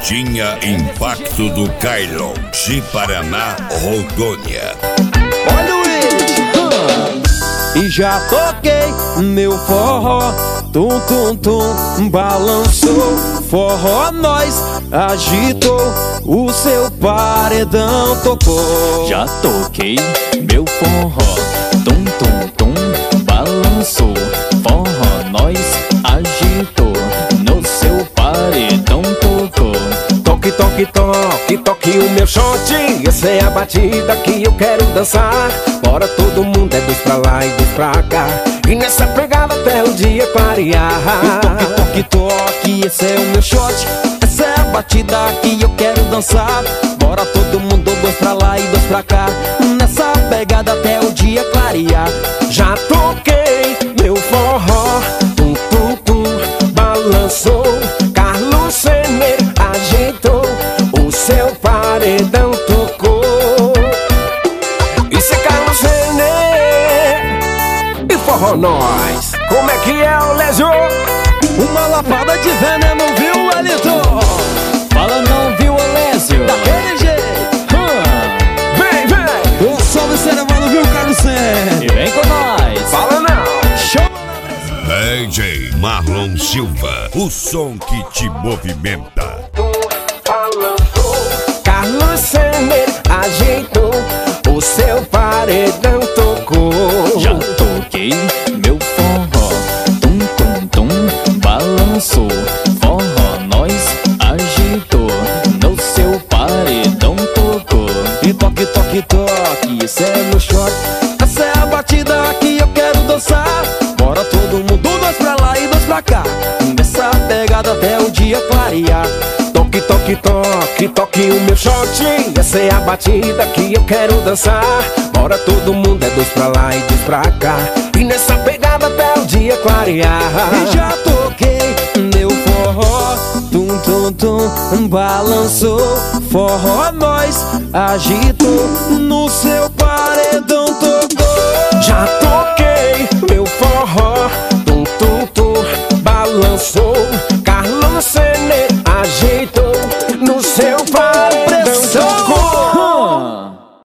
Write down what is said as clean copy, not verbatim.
Pegadinha Impacto do Kailon, de Paraná, Rondônia. Olha o E já toquei meu forró, tum tum tum, balançou. Forró nós agitou, o seu paredão tocou. Já toquei meu forró, tum tum tum, balançou. Forró nós agitou, no seu paredão tocou. Toque, toque, toque, toque o meu shot. Essa é a batida que eu quero dançar. Bora todo mundo, é dois pra lá e dois pra cá, e nessa pegada até o dia clarear. Toque, toque, toque, esse é o meu shot. Essa é a batida que eu quero dançar. Bora todo mundo, dois pra lá e dois pra cá, nessa pegada até o dia clarear. Já toquei meu forró, tum tum tum, balançou. Carlos Sener agitou, o seu paredão tocou. Isso é Carlos Sener e forró nós. Como é que é, o Lésio? Uma lapada de veneno, viu, Elito? Fala não, viu, Olésio? Daquele jeito. Vem, vem! Eu sou o Cerebalo, viu, Carlos Sen? E vem com nós. Fala não! Chama! DJ Marlon Silva, o som que te movimenta. Carlos Sener ajeitou, o seu paredão tocou. Já toquei meu forró, tum tum tum, balançou. Forró nós agitou, no seu paredão tocou. E toque, toque, toque, esse é meu shot. Essa é a batida que eu quero dançar. Bora todo mundo, dois pra lá e dois pra cá, nessa pegada até o dia clarear. Toque, toque, toque, toque o meu shot. Essa é a batida que eu quero dançar. Bora todo mundo, é dois pra lá e dois pra cá, e nessa pegada até o dia clarear. E já toquei meu forró, tum tum tum, balançou. Forró nós agitou, no seu